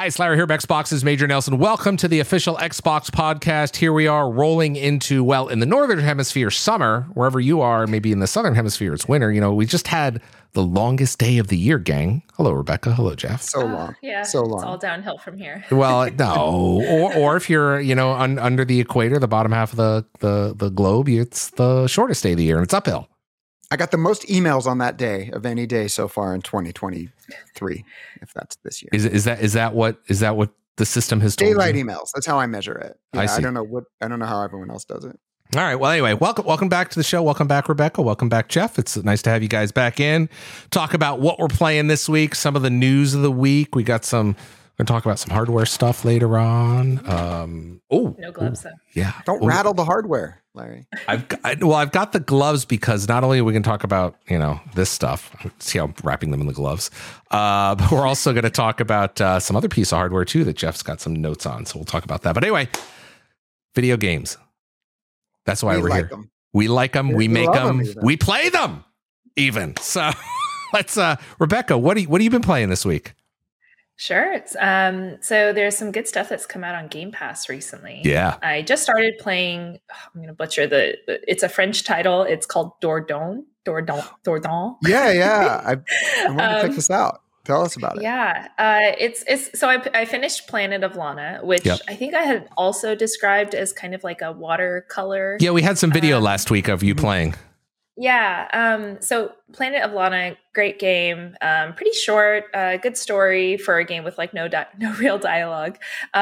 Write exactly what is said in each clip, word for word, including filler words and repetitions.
Hi, it's Larry here, Xbox's Major Nelson. Welcome to the official Xbox podcast. Here we are rolling into, well, in the Northern Hemisphere, summer. Wherever you are, maybe in the Southern Hemisphere, it's winter. You know, we just had the longest day of the year, gang. Hello, Rebecca. Hello, Jeff. So long. Uh, yeah, so long. It's all downhill from here. Well, no. Or, or if you're, you know, un, under the equator, the bottom half of the, the, the globe, it's the shortest day of the year, and it's uphill. I got the most emails on that day of any day so far in twenty twenty-three, if that's this year. Is is that is that what is that what the system has told Daylight you? emails. That's how I measure it. Yeah, I see. I don't know what I don't know how everyone else does it. All right. Well, anyway, welcome welcome back to the show. Welcome back, Rebecca. Welcome back, Jeff. It's nice to have you guys back in. Talk about what we're playing this week, some of the news of the week. We got some we're going to talk about some hardware stuff later on. Um, oh, No gloves, though. Yeah. Don't Ooh. rattle the hardware, Larry. I've got, I, well, I've got the gloves because not only are we going to talk about, you know, this stuff, see how I'm wrapping them in the gloves, uh, but we're also going to talk about uh, some other piece of hardware too that Jeff's got some notes on. So we'll talk about that. But anyway, video games. That's why We we're like here. them. We like them. We We make love them. 'em even. We play them even. So let's, uh, Rebecca, what do you, what have you been playing this week? Sure. It's, um, so there's some good stuff that's come out on Game Pass recently. Yeah. I just started playing, I'm going to butcher the, it's a French title. It's called Dordogne. Dordogne. Dordogne. Yeah, yeah. I, I want to Um, check this out. Tell us about it. Yeah, uh, it's it's so I, I finished Planet of Lana, which Yep. I think I had also described as kind of like a watercolor. Yeah. We had some video Um, last week of you playing. Yeah. Um, so Planet of Lana, great game. Um, pretty short, uh, good story for a game with like no di- no real dialogue.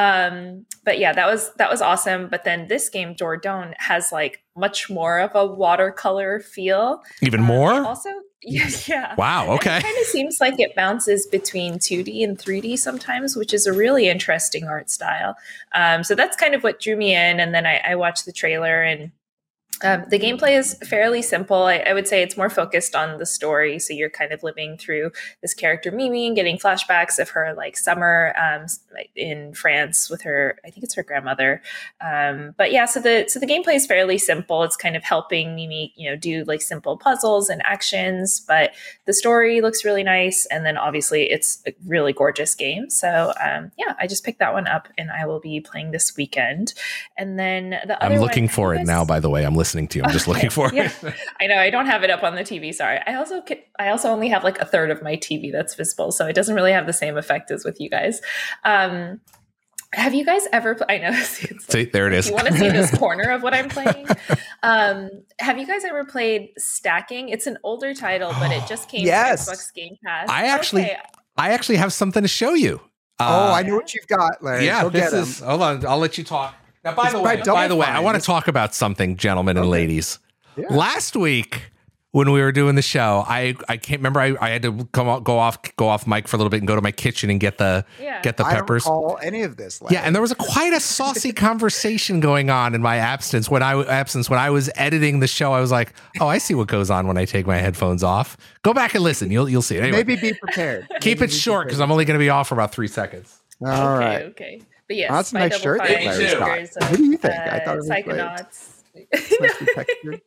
Um, but yeah, that was that was awesome. But then this game, Dordogne, has like much more of a watercolor feel. Even Um, more? it also, yeah, yeah. Wow. Okay. It kind of seems like it bounces between two D and three D sometimes, which is a really interesting art style. Um, so that's kind of what drew me in. And then I, I watched the trailer, and um, the gameplay is fairly simple. I, I would say it's more focused on the story. So you're kind of living through this character Mimi and getting flashbacks of her like summer um, in France with her, I think it's her grandmother. Um, but yeah, so the so the gameplay is fairly simple. It's kind of helping Mimi, you know, do like simple puzzles and actions. But the story looks really nice, and then obviously it's a really gorgeous game. So um, yeah, I just picked that one up, and I will be playing this weekend. And then the other I'm looking one, for I it guess- now, by the way. I'm listening to you. I'm just looking for yeah. it. I know I don't have it up on the T V. Sorry. I also ca- I also only have like a third of my T V that's visible, so it doesn't really have the same effect as with you guys. Um, have you guys ever? Pl- I know. See, it's See, like, there it is. you want to see this corner of what I'm playing? Um, have you guys ever played Stacking? It's an older title, but it just came Yes. to Xbox Game Pass. I actually- Okay. I actually have something to show you. Oh, Uh, I know what you've got, Larry. yeah, Go this get 'em. is. Hold on, I'll let you talk. Now, by It's the by way, Double by the way, I Fine. want to This- talk about something, gentlemen and Okay. ladies. Yeah. Last week, when we were doing the show, I I can't remember. I, I had to come out, go off go off mic for a little bit and go to my kitchen and get the Yeah. get the I don't peppers. recall any of this, Larry. Yeah, and there was a quite a saucy conversation going on in my absence when I absence when I was editing the show. I was like, "Oh, I see what goes on when I take my headphones off." Go back and listen; you'll you'll see. Anyway, Maybe be prepared. keep Maybe it be short because prepared. I'm only going to be off for about three seconds. All okay, right. okay. But yes, Oh, that's a by nice Double shirt Fine, that Larry's got. makers of, What do you think? I uh, thought it was great. Psychonauts. It's nicely textured.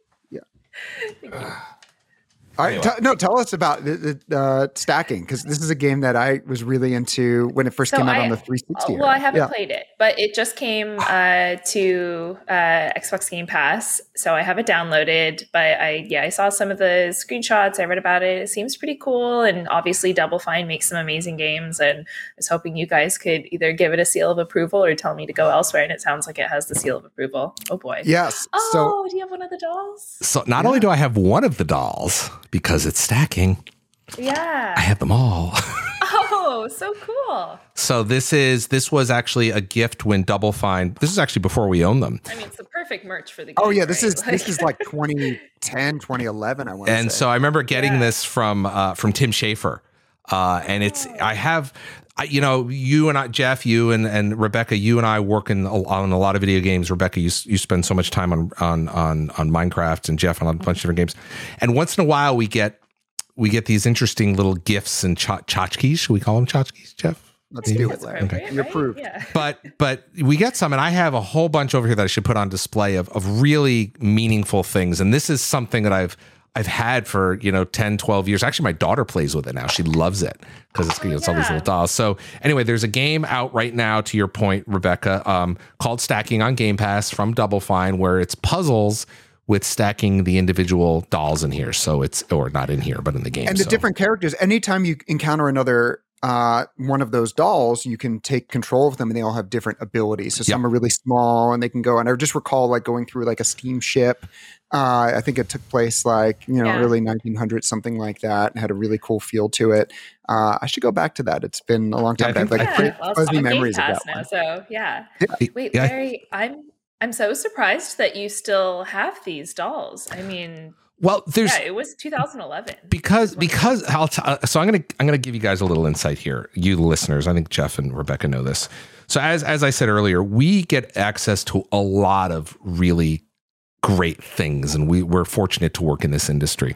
Thank you. All right, Anyway. t- no, tell us about the, the uh, Stacking, because this is a game that I was really into when it first So came out I- on the three sixty. Uh, well, I haven't yeah. played it, but it just came uh, to uh, Xbox Game Pass, so I have it downloaded. But I, yeah, I saw some of the screenshots. I read about it. It seems pretty cool, and obviously, Double Fine makes some amazing games. And I was hoping you guys could either give it a seal of approval or tell me to go elsewhere. And it sounds like it has the seal of approval. Oh boy! Yes. Oh, So do you have one of the dolls? So not only do I have one of the dolls because it's stacking, I Yeah. have them all. Oh, so cool. So this is this was actually a gift when Double Fine. This is actually before we owned them. I mean, it's the perfect merch for the game. oh yeah, this right? is this is like twenty ten, twenty eleven. I want to And say. so I remember getting Yeah. this from uh, from Tim Schafer, uh, and it's I have. I, you know, you and I, Jeff, you and, and Rebecca, you and I work in, on a lot of video games. Rebecca, you you spend so much time on on on on Minecraft, and Jeff on a bunch of different games. And once in a while, we get we get these interesting little gifts and ch- tchotchkes. Should we call them tchotchkes, Jeff? Let's do it, That's Larry. appropriate, You're right? approved. Yeah. But but we get some, and I have a whole bunch over here that I should put on display of of really meaningful things. And this is something that I've I've had for, you know, ten, twelve years. Actually, my daughter plays with it now. She loves it because it's, you know, it's all these little dolls. So anyway, there's a game out right now, to your point, Rebecca, um, called Stacking on Game Pass from Double Fine, where it's puzzles with stacking the individual dolls in here. So it's, or not in here, but in the game. And the so. different characters, anytime you encounter another uh, one of those dolls, you can take control of them and they all have different abilities. So some yep. are really small and they can go, and I just recall like going through like a steamship. Uh, I think it took place like, you know, yeah. early nineteen hundreds, something like that, and had a really cool feel to it. Uh, I should go back to that. It's been a long time. Yeah, I have like yeah, well, fuzzy memories of that now, one. So yeah. yeah. Wait, yeah. Larry, I'm I'm so surprised that you still have these dolls. I mean, well, there's yeah, it was two thousand eleven because because I'll t- so I'm gonna I'm gonna give you guys a little insight here, you listeners. I think Jeff and Rebecca know this. So as as I said earlier, we get access to a lot of really great things, and we we're fortunate to work in this industry.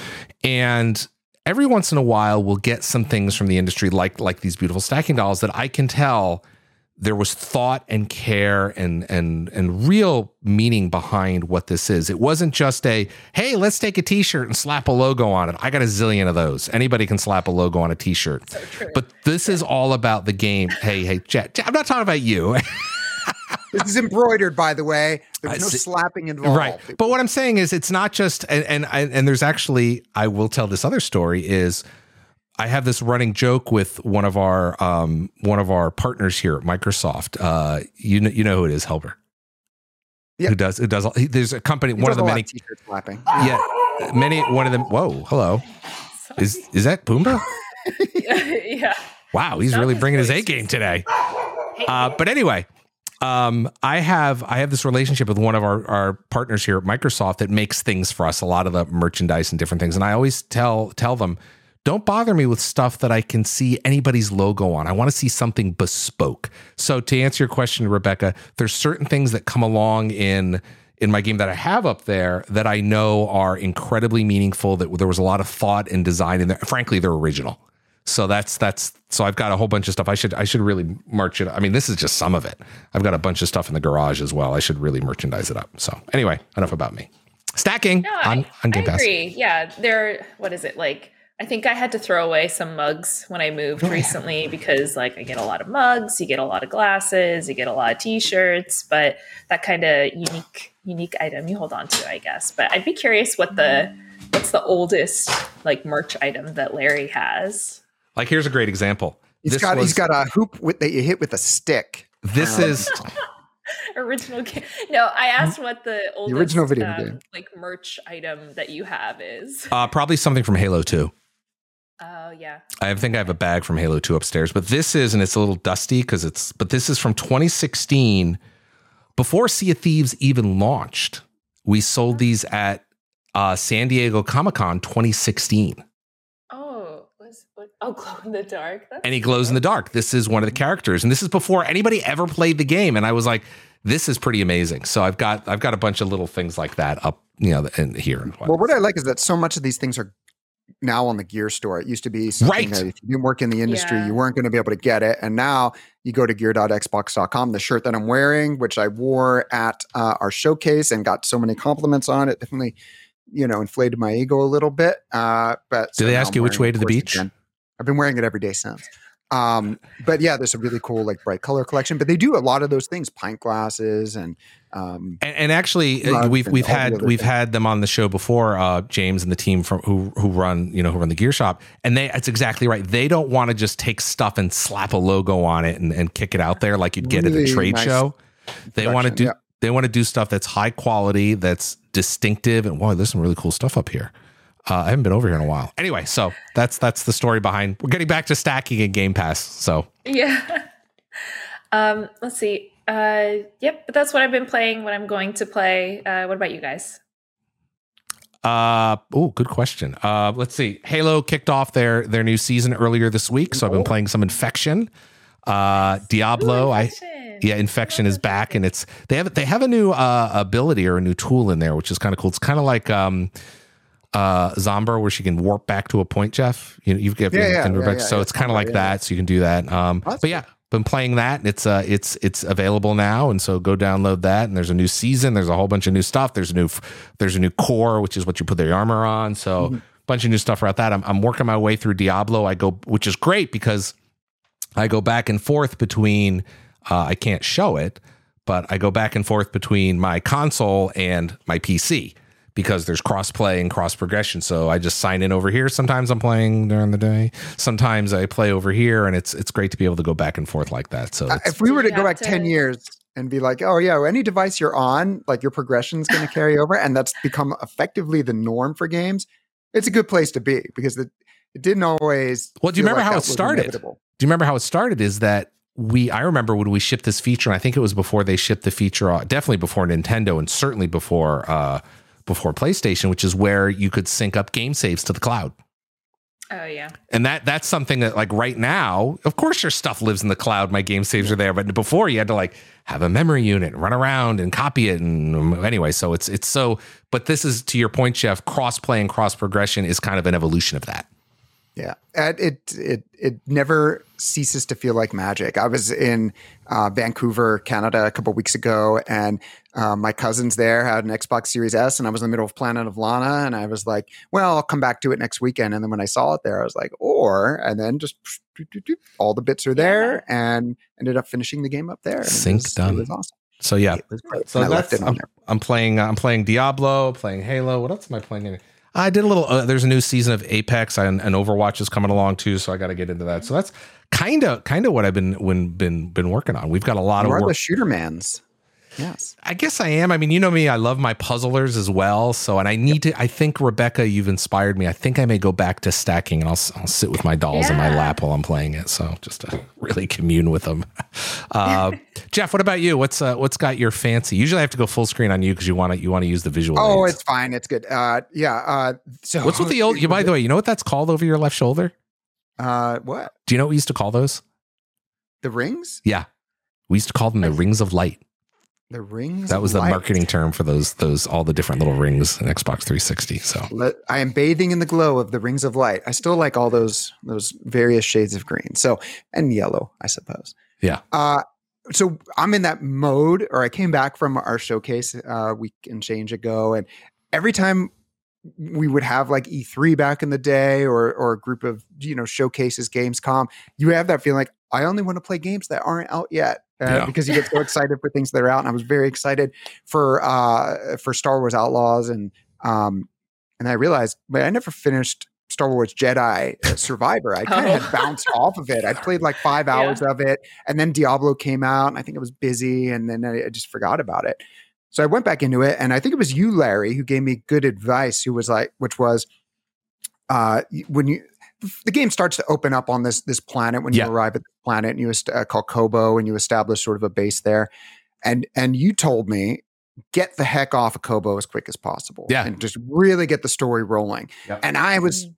And every once in a while, we'll get some things from the industry, like like these beautiful stacking dolls, that I can tell there was thought and care and and and real meaning behind what this is. It wasn't just a, hey, let's take a t-shirt and slap a logo on it. I got a zillion of those. Anybody can slap a logo on a t-shirt. So true. But this is all about the game. Hey, hey, Jet, I'm not talking about you. This is embroidered, by the way. There's no slapping involved. Right. But what I'm saying is it's not just, and, and, and there's actually, I will tell this other story is, I have this running joke with one of our um, one of our partners here at Microsoft. Uh, you know, you know who it is, Helber. Yeah. Who does? Who does? He, there's a company. He one of the a many. Of t-shirt slapping. Yeah, many. One of them. Whoa, hello. Sorry. Is is that Pumbaa? Yeah. Wow, he's really bringing his A game today. Uh, but anyway, um, I have I have this relationship with one of our, our partners here at Microsoft that makes things for us, a lot of the merchandise and different things. And I always tell tell them, don't bother me with stuff that I can see anybody's logo on. I want to see something bespoke. So to answer your question, Rebecca, there's certain things that come along in in my game that I have up there that I know are incredibly meaningful, that there was a lot of thought and design in there. Frankly, they're original. So that's that's so I've got a whole bunch of stuff. I should I should really merch it. I mean, this is just some of it. I've got a bunch of stuff in the garage as well. I should really merchandise it up. So anyway, enough about me. Stacking no, on, I, on Game I Pass. agree. Yeah, they're what is it like? I think I had to throw away some mugs when I moved recently because like I get a lot of mugs, you get a lot of glasses, you get a lot of t-shirts, but that kind of unique unique item you hold on to, I guess. But I'd be curious what the what's the oldest like merch item that Larry has. Like here's a great example. He's this got was, he's got a hoop with that you hit with a stick. This um, is original game. No, I asked what the oldest the original video um, game. like merch item that you have is. uh, probably something from Halo two. Oh yeah. I think I have a bag from Halo two upstairs, but this is, and it's a little dusty because it's, but this is from twenty sixteen. Before Sea of Thieves even launched, we sold these at uh, San Diego Comic-Con twenty sixteen. Oh, was what? Oh, glow in the dark. That's and he glows in the dark. This is one of the characters, and this is before anybody ever played the game. And I was like, this is pretty amazing. So I've got I've got a bunch of little things like that up, you know, in here. Well, what I like is that so much of these things are now on the gear store. It used to be something right. that if you didn't work in the industry, yeah. you weren't going to be able to get it. And now you go to gear dot xbox dot com. The shirt that I'm wearing, which I wore at uh, our showcase and got so many compliments on it, definitely, you know, inflated my ego a little bit. Uh, but Did so they ask you which way to the beach? Again. I've been wearing it every day since. Um, but yeah, there's a really cool like bright color collection. But they do a lot of those things, pint glasses and um, and, and actually uh, we've we've had we've things. had them on the show before, uh, James and the team from who who run you know who run the gear shop, and they it's exactly right. They don't want to just take stuff and slap a logo on it and, and kick it out there like you'd get really at a trade nice show. They want to do yeah. they want to do stuff that's high quality, that's distinctive, and wow, there's some really cool stuff up here. Uh, I haven't been over here in a while. Anyway, so that's that's the story behind. We're getting back to stacking in Game Pass. So yeah. Um, let's see. Uh, yep, but that's what I've been playing. What I'm going to play. Uh, what about you guys? Uh oh, good question. Uh, let's see. Halo kicked off their their new season earlier this week, so I've been playing some Infection. Uh, Diablo. Ooh, I yeah, Infection is back, and it's they have they have a new uh, ability or a new tool in there, which is kind of cool. It's kind of like um. uh Zomber, where she can warp back to a point, Jeff. You know, you've given yeah, yeah, yeah, so yeah, it's kind of like yeah. that, so you can do that. Um That's but yeah, been playing that. It's uh, it's it's available now, and so go download that. And there's a new season. There's a whole bunch of new stuff. There's a new there's a new core, which is what you put the armor on. So mm-hmm. bunch of new stuff about that. I'm I'm working my way through Diablo. I go, which is great because I go back and forth between. Uh, I can't show it, but I go back and forth between my console and my P C. Because there's cross-play and cross-progression. So I just sign in over here. Sometimes I'm playing during the day. Sometimes I play over here, and it's it's great to be able to go back and forth like that. So uh, if we were to go back to... ten years and be like, oh, yeah, any device you're on, like your progression is going to carry over, and that's become effectively the norm for games, it's a good place to be because it, it didn't always... Well, do you remember like how it started? Inevitable. Do you remember how it started is that we, I remember when we shipped this feature, and I think it was before they shipped the feature, definitely before Nintendo and certainly before... Uh, before PlayStation, which is where you could sync up game saves to the cloud. Oh yeah. And that that's something that like right now, of course your stuff lives in the cloud, my game saves are there, but before you had to like have a memory unit, run around and copy it. And anyway, so it's it's so, but this is to your point, Jeff, cross-play and cross-progression is kind of an evolution of that. Yeah, and it it it never ceases to feel like magic. I was in uh, Vancouver, Canada, a couple of weeks ago, and uh, my cousins there had an Xbox Series S, and I was in the middle of Planet of Lana, and I was like, "Well, I'll come back to it next weekend." And then when I saw it there, I was like, "Or," and then just all the bits are there, and ended up finishing the game up there. Sync was, done. It was awesome. So yeah, it was great. So that's I'm, I'm playing. I'm playing Diablo, playing Halo. What else am I playing? I did a little, uh, there's a new season of Apex and, and Overwatch is coming along too. So I got to get into that. So that's kind of, kind of what I've been, when, been, been working on. We've got a lot you of are work. The shooter mans. Yes. I guess I am. I mean, you know me, I love my puzzlers as well. So, and I need to, I think Rebecca, you've inspired me. I think I may go back to stacking and I'll, I'll sit with my dolls yeah. in my lap while I'm playing it. So just to really commune with them. Uh, Jeff, what about you? What's, uh, what's got your fancy? Usually I have to go full screen on you because you want to, you want to use the visual. Oh, aids. It's fine. It's good. Uh, yeah. Uh, so what's with the old, you, by the way, you know what that's called over your left shoulder? Uh, what? Do you know what we used to call those? The rings? Yeah. We used to call them the rings of light. The rings. That was the light. marketing term for those, those, all the different little rings in Xbox three sixty. So Let, I am bathing in the glow of the rings of light. I still like all those, those various shades of green. So, and yellow, I suppose. Yeah. Uh, so I'm in that mode, or I came back from our showcase a uh, week and change ago. And every time we would have like E three back in the day or, or a group of, you know, showcases, Gamescom, you have that feeling like, I only want to play games that aren't out yet. Uh, yeah. Because you get so excited for things that are out, and I was very excited for uh, for Star Wars Outlaws, and um, and I realized, but I never finished Star Wars Jedi uh, Survivor. I kind of oh. had bounced off of it. I played like five hours yeah. of it, and then Diablo came out, and I think I was busy, and then I, I just forgot about it. So I went back into it, and I think it was you, Larry, who gave me good advice. Who was like, which was, uh, when you. The game starts to open up on this this planet when you yeah. arrive at the planet, and you uh, called Kobo, and you establish sort of a base there. And and you told me, get the heck off of Kobo as quick as possible, yeah, and just really get the story rolling. Yep. And I was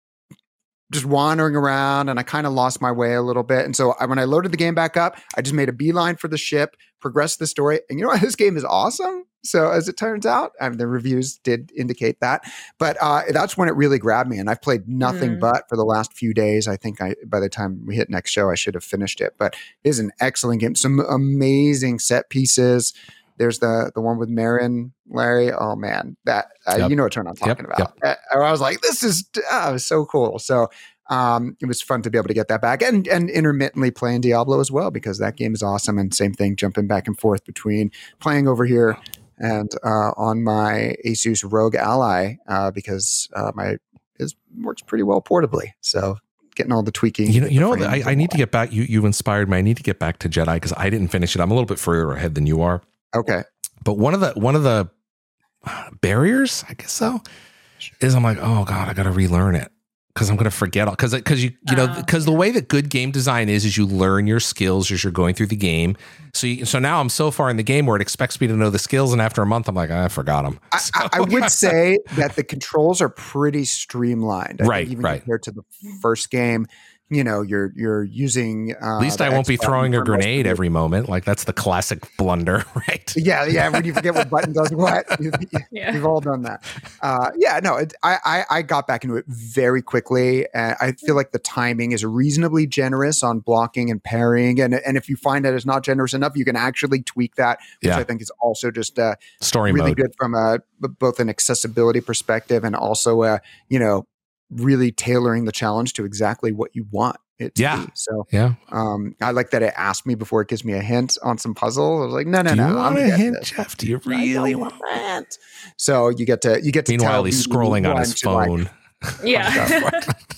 just wandering around, and I kind of lost my way a little bit. And so I, when I loaded the game back up, I just made a beeline for the ship, progressed the story, and you know what? This game is awesome. So as it turns out, I mean, the reviews did indicate that, but uh, that's when it really grabbed me. And I've played nothing mm. but for the last few days. I think I, by the time we hit next show, I should have finished it, but it is an excellent game. Some amazing set pieces. There's the the one with Marin, Larry. Oh man, that uh, yep. you know what turn I'm talking yep. about. Yep. Uh, I was like, this is uh, was so cool. So um, it was fun to be able to get that back, and and intermittently playing Diablo as well, because that game is awesome. And same thing, jumping back and forth between playing over here and uh, on my Asus Rogue Ally, uh, because uh, my it works pretty well portably. So getting all the tweaking. You know, you know, I, I need to get back. You you inspired me. I need to get back to Jedi because I didn't finish it. I'm a little bit further ahead than you are. Okay, but one of the one of the barriers, I guess so, is I'm like, oh god, I got to relearn it because I'm going to forget all because because you you know because oh, yeah. the way that good game design is is you learn your skills as you're going through the game. So you, so now I'm so far in the game where it expects me to know the skills, and after a month, I'm like, I forgot them. So. I, I would say that the controls are pretty streamlined, I right? think even right. compared to the first game. you know, you're you're using. Uh, At least I won't X be button throwing a for most grenade of it. every moment. Like that's the classic blunder, right? Yeah, yeah. When you forget what button does what, you, Yeah. we've all done that. Uh, yeah, no, it, I, I I got back into it very quickly. And I feel like the timing is reasonably generous on blocking and parrying. And and if you find that it's not generous enough, you can actually tweak that, which Yeah. I think is also just uh, Story really mode. good from a both an accessibility perspective and also uh, you know, really tailoring the challenge to exactly what you want it to Yeah. be. So Yeah. um, I like that it asked me before it gives me a hint on some puzzle. I was like, no, no, Do no. you I'm want a getting hint, this. Jeff? Do you I really don't want? want. So you get to you get to Meanwhile, tell he's the scrolling on one his to, like- phone. Yeah.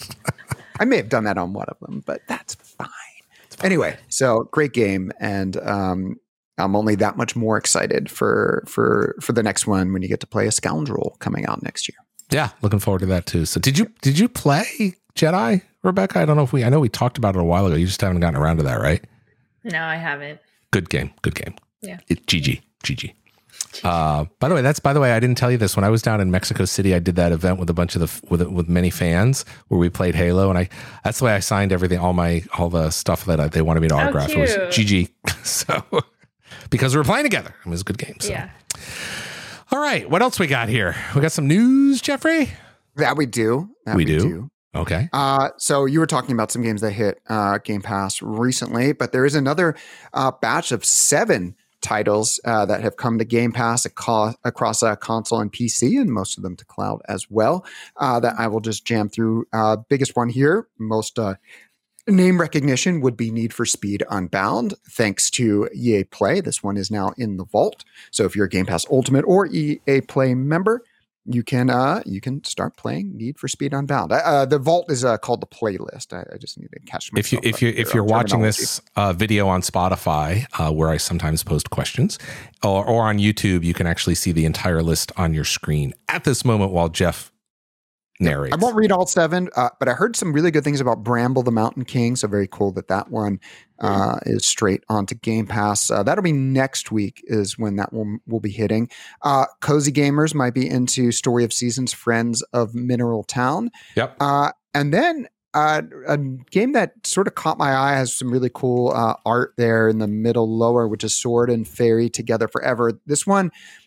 I may have done that on one of them, but that's fine. Anyway, so great game, and um, I'm only that much more excited for for for the next one when you get to play a scoundrel coming out next year. Yeah, looking forward to that too. So, did you did you play Jedi, Rebecca? I don't know if we. I know we talked about it a while ago. You just haven't gotten around to that, right? No, I haven't. Good game. Good game. Yeah. It, G G. G G. Uh, by the way, that's by the way, I didn't tell you this. When I was down in Mexico City, I did that event with a bunch of the with with many fans where we played Halo, and I that's the way I signed everything, all my all the stuff that I, they wanted me to Oh, autograph. It was cute. G G. So because we were playing together, it was a good game. So. Yeah. All right, what else we got here? We got some news, Jeffrey. That we do. That We do? Okay. Uh, so you were talking about some games that hit uh, Game Pass recently, but there is another uh, batch of seven titles uh, that have come to Game Pass aco- across uh, console and P C, and most of them to cloud as well. Uh, that I will just jam through. Uh, biggest one here, most uh, name recognition would be Need for Speed Unbound, thanks to E A Play. This one is now in the vault. So if you're a Game Pass Ultimate or E A Play member, you can uh, you can start playing Need for Speed Unbound. Uh, the vault is uh, called the playlist. I, I just need to catch myself. If you if up you here if you're on watching terminology. this uh, video on Spotify, uh, where I sometimes post questions, or, or on YouTube, you can actually see the entire list on your screen at this moment while Jeff narrates. I won't read all seven, uh, but I heard some really good things about Bramble the Mountain King. So very cool that that one uh, is straight onto Game Pass. Uh, that'll be next week is when that will will be hitting. Uh, Cozy gamers might be into Story of Seasons, Friends of Mineral Town. Yep. Uh, and then uh, a game that sort of caught my eye has some really cool uh, art there in the middle lower, which is Sword and Fairy Together Forever. This one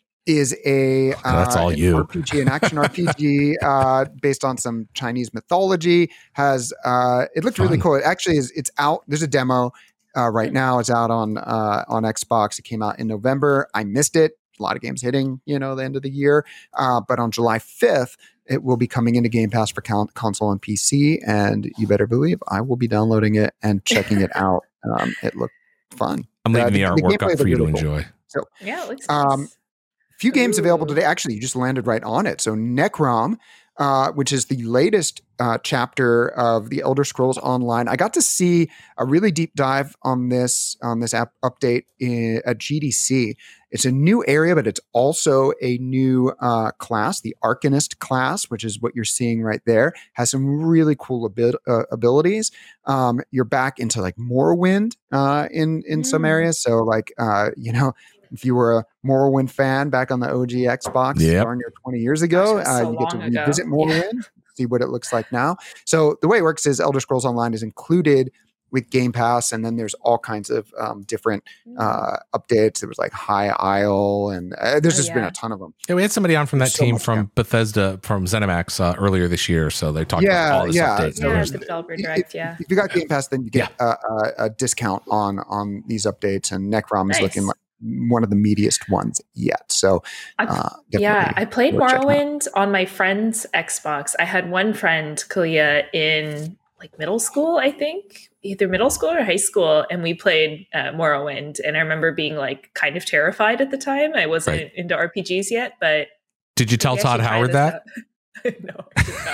is a uh, That's all an you. R P G, an action R P G uh, based on some Chinese mythology. Has uh, it looked really Fun. cool? It actually is. It's out. There's a demo uh, right now. It's out on uh, on Xbox. It came out in November. I missed it. A lot of games hitting, you know, the end of the year. Uh, but on July fifth, it will be coming into Game Pass for con- console and P C. And you better believe I will be downloading it and checking it out. Um, it looked fun. I'm leaving Uh, the, the- the artwork gameplay up for you to looked really cool. enjoy. Yeah, it looks Um, nice. Few games available Ooh. today. Actually, you just landed right on it. So Necrom, uh, which is the latest uh, chapter of the Elder Scrolls Online. I got to see a really deep dive on this on this app update in, at G D C. It's a new area, but it's also a new uh, class, the Arcanist class, which is what you're seeing right there. Has some really cool abil- uh, abilities. Um, you're back into like Morrowind uh, in in some Mm. areas. So like uh, you know. If you were a Morrowind fan back on the O G Xbox Yep. darn near twenty years ago, Gosh, that was uh, so you get to long ago. revisit Yeah. Morrowind, see what it looks like now. So the way it works is Elder Scrolls Online is included with Game Pass, and then there's all kinds of um, different uh, updates. There was like High Isle, and uh, there's Oh, just been yeah. a ton of them. Yeah, we had somebody on from that There's so team much, from yeah. Bethesda from ZeniMax uh, earlier this year, so they talked Yeah, about all this yeah. update. So yeah, there's- the developer If- direct. Yeah. If you got Game Pass, then you get a, a, a discount on on these updates, and Necrom is Nice. looking like one of the meatiest ones yet. So I- uh, Yeah, definitely I played worth checking out. Morrowind on my friend's Xbox. I had one friend, Kalia, in like middle school, I think, either middle school or high school, and we played uh, Morrowind. And I remember being like kind of terrified at the time. I wasn't Right. into R P Gs yet, but Did you tell maybe I Todd should try Howard this that? out. No,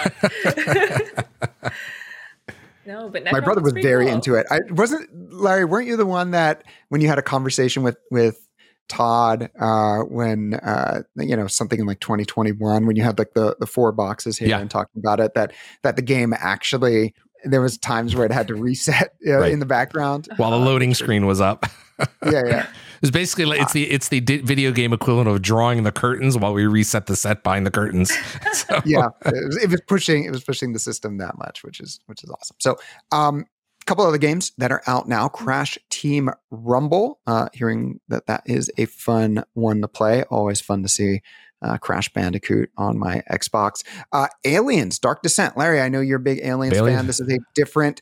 I did not. No, but My brother was very into it. I wasn't Larry. Weren't you the one that when you had a conversation with with Todd uh, when uh, you know something in like twenty twenty-one when you had like the the four boxes here Yeah. and talking about it that that the game actually there was times where it had to reset uh, Right. in the background while the loading screen was up. yeah, yeah. It's basically like, it's the it's the di- video game equivalent of drawing the curtains while we reset the set behind the curtains. So, Yeah, it was, it was pushing. It was pushing the system that much, which is which is awesome. So, um, a couple other games that are out now: Crash Team Rumble. Uh, hearing that that is a fun one to play. Always fun to see uh, Crash Bandicoot on my Xbox. Uh, Aliens: Dark Descent. Larry, I know you're a big Aliens Alien. fan. This is a different.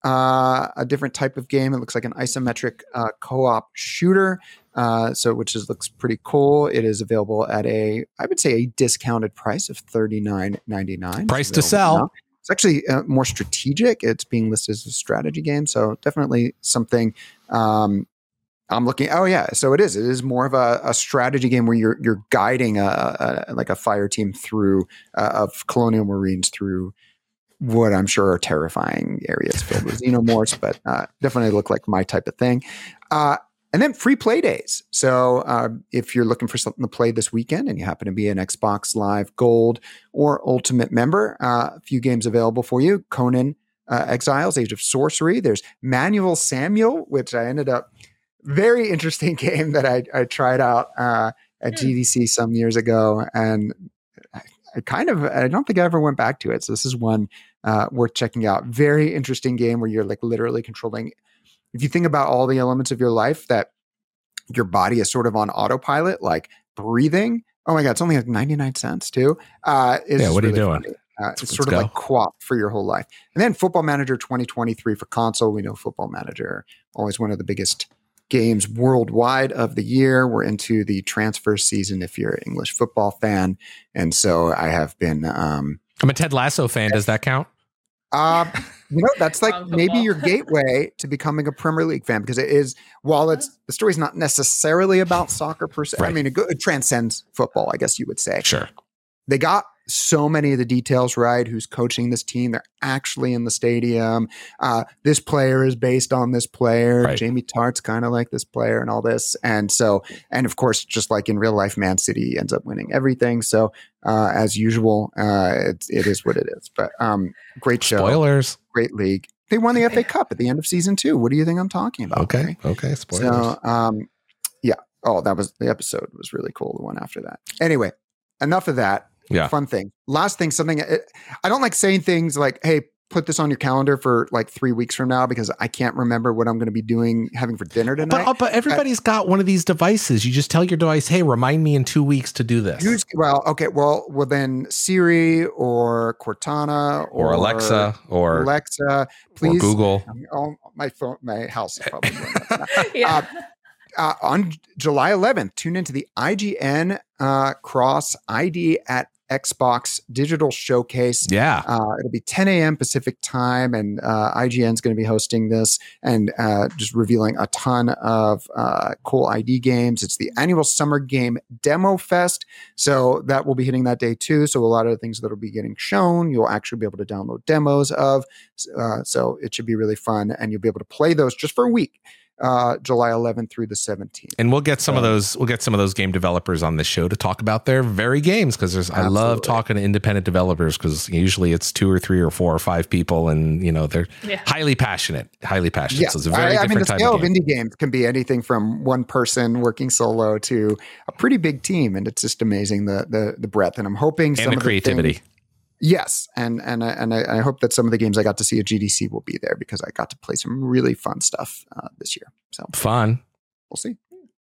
Uh, a different type of game. It looks like an isometric uh, co-op shooter, uh, so which is looks pretty cool. It is available at a, I would say, a discounted price of thirty-nine ninety-nine. price to sell. Now. It's actually uh, more strategic. It's being listed as a strategy game, so definitely something. Um, I'm looking. Oh yeah, so it is. It is more of a, a strategy game where you're you're guiding a, a like a fire team through uh, of colonial marines through what I'm sure are terrifying areas filled with xenomorphs, but uh, definitely look like my type of thing. Uh, and then free play days. So uh, if you're looking for something to play this weekend and you happen to be an Xbox Live Gold or Ultimate member, uh, a few games available for you. Conan uh, Exiles, Age of Sorcery. There's Manual Samuel, which I ended up, very interesting game that I, I tried out uh, at G D C some years ago. And I, I kind of, I don't think I ever went back to it. So this is one uh, worth checking out. Very interesting game where you're like literally controlling. If you think about all the elements of your life that your body is sort of on autopilot, like breathing. Oh my God, it's only like ninety-nine cents too. Uh, Yeah, what are you doing? funny. Uh, it's Let's sort of go. like co-op for your whole life. And then Football Manager twenty twenty-three for console. We know Football Manager, always one of the biggest games worldwide of the year. We're into the transfer season if you're an English football fan. And so I have been, um, I'm a Ted Lasso fan. Does that count? uh, you know, that's like Wrong maybe football. your gateway to becoming a Premier League fan, because it is, while it's, the story's not necessarily about soccer per se. I Right. mean, it, go, it transcends football, I guess you would say. Sure. They got so many of the details right. Who's coaching this team? They're actually in the stadium. Uh, this player is based on this player. Right. Jamie Tartt's kind of like this player and all this. And so, and of course, just like in real life, Man City ends up winning everything. So uh, as usual, uh, it, it is what it is. But um, great show. Spoilers. Great league. They won the F A Cup at the end of season two. What do you think I'm talking about? Okay. Larry? Okay. Spoilers. So, um, yeah. Oh, that was the episode was really cool. The one after that. Anyway, enough of that. Yeah. Fun thing. Last thing, something it, I don't like saying things like, hey, put this on your calendar for like three weeks from now, because I can't remember what I'm going to be doing, having for dinner tonight. But, uh, but everybody's got one of these devices. You just tell your device, hey, remind me in two weeks to do this. Use, well, okay. Well, well, then Siri or Cortana or, or Alexa or, Alexa, or please. Google. Oh, my phone, my house is probably going nuts now. yeah. Uh, Uh, on July eleventh, tune into the I G N uh, Cross I D at Xbox Digital Showcase. Yeah. Uh, it'll be ten a.m. Pacific time, and uh, I G N is going to be hosting this and uh, just revealing a ton of uh, cool I D games. It's the annual Summer Game Demo Fest, so that will be hitting that day too. So a lot of the things that will be getting shown, you'll actually be able to download demos of. Uh, so it should be really fun, and you'll be able to play those just for a week. Uh, July eleventh through the seventeenth. And we'll get some So- of those. We'll get some of those game developers on this show to talk about their very games, because there's. I love Absolutely. talking to independent developers, because usually it's two or three or four or five people, and you know they're Yeah. highly passionate, highly passionate. Yeah, So it's a very I, I mean, different the type scale of of, game. indie games can be anything from one person working solo to a pretty big team, and it's just amazing the the the breadth. And I'm hoping some and the of creativity. The things, yes, and and I, and I, I hope that some of the games I got to see at G D C will be there, because I got to play some really fun stuff uh, this year. So Fun. we'll see.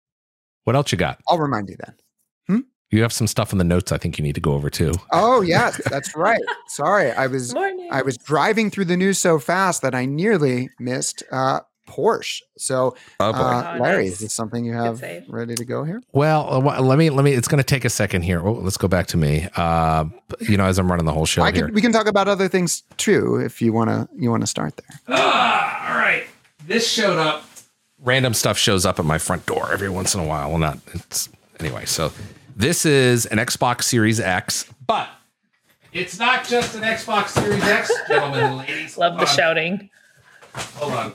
What else you got? I'll remind you then. You have some stuff in the notes I think you need to go over too. Oh yes, that's right. Sorry, I was Morning. I was driving through the news so fast that I nearly missed uh, Porsche. So, Oh boy. uh, Oh, Larry, nice. is this something you have save. ready to go here? Well, uh, wh- let me let me. It's going to take a second here. Oh, let's go back to me. Uh, you know, as I'm running the whole show I here. can, we can talk about other things too if you want to. You want to start there. Ah, all right. This showed up. Random stuff shows up at my front door every once in a while. Well, not it's anyway. So this is an Xbox Series X, but it's not just an Xbox Series X, gentlemen and ladies. Love the Hold on. shouting. Hold on.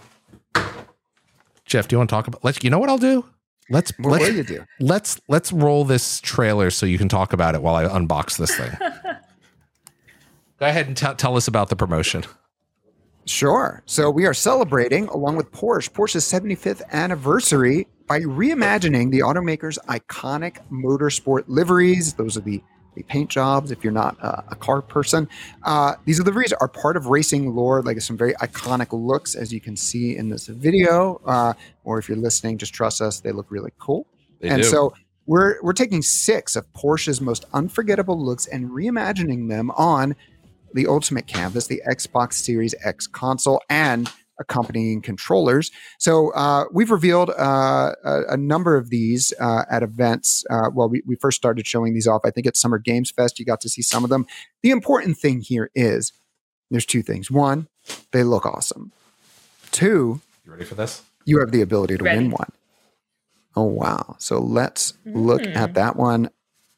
Jeff, do you want to talk about? Let's. You know what I'll do? Let's What let's will you do? let's let's roll this trailer so you can talk about it while I unbox this thing. Go ahead and t- tell us about the promotion. Sure. So we are celebrating, along with Porsche, Porsche's seventy-fifth anniversary by reimagining the automaker's iconic motorsport liveries. Those are the, the paint jobs if you're not uh, a car person. Uh, these liveries are part of racing lore, like some very iconic looks, as you can see in this video. Uh, or if you're listening, just trust us, they look really cool. They and do. so we're we're taking six of Porsche's most unforgettable looks and reimagining them on the Ultimate Canvas, the Xbox Series X console, and accompanying controllers. So uh, we've revealed uh, a, a number of these uh, at events. Uh, well, we, we first started showing these off, I think, at Summer Games Fest. You got to see some of them. The important thing here is there's two things. One, they look awesome. Two, You ready for this? you have the ability to Ready. win one. Oh, wow. So let's look Mm. at that one.